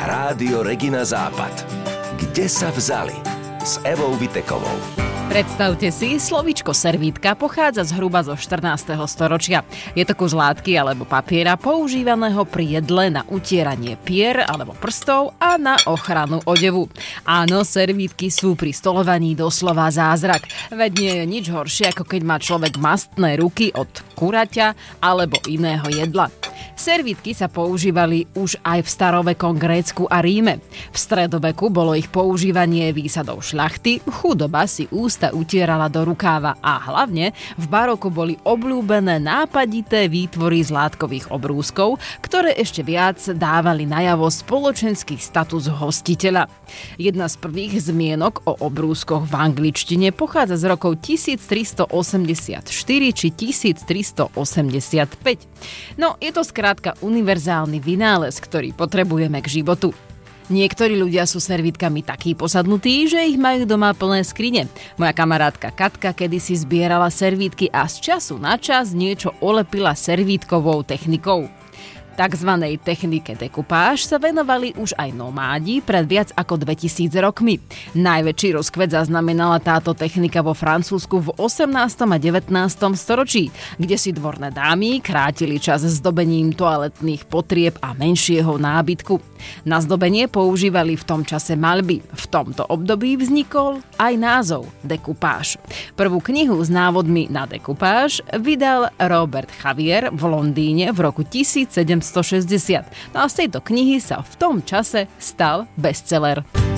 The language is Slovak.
Rádio Regina Západ. Kde sa vzali? S Evou Vitekovou. Predstavte si, slovíčko servítka pochádza zhruba zo 14. storočia. Je to kus látky alebo papiera používaného pri jedle na utieranie pier alebo prstov a na ochranu odevu. Áno, servítky sú pri stolovaní doslova zázrak. Veď nie je nič horšie, ako keď má človek mastné ruky od kuraťa alebo iného jedla. Servítky sa používali už aj v starovekom Grécku a Ríme. V stredoveku bolo ich používanie výsadou šľachty, chudoba si ústa utierala do rukáva a hlavne v baroku boli obľúbené nápadité výtvory z látkových obrúskov, ktoré ešte viac dávali najavo spoločenský status hostiteľa. Jedna z prvých zmienok o obrúskoch v angličtine pochádza z rokov 1384 či 1385. No, je to skrátka univerzálny vynález, ktorý potrebujeme k životu. Niektorí ľudia sú servítkami takí posadnutí, že ich majú doma plné skrine. Moja kamarátka Katka kedysi zbierala servítky a z času na čas niečo olepila servítkovou technikou. Takzvanej technike dekupáž sa venovali už aj nomádi pred viac ako 2000 rokmi. Najväčší rozkvet zaznamenala táto technika vo Francúzsku v 18. a 19. storočí, kde si dvorné dámy krátili čas zdobením toaletných potrieb a menšieho nábytku. Na zdobenie používali v tom čase maľby. V tomto období vznikol aj názov dekupáž. Prvú knihu s návodmi na dekupáž vydal Robert Xavier v Londýne v roku 1760. No a z tejto knihy sa v tom čase stal bestseller.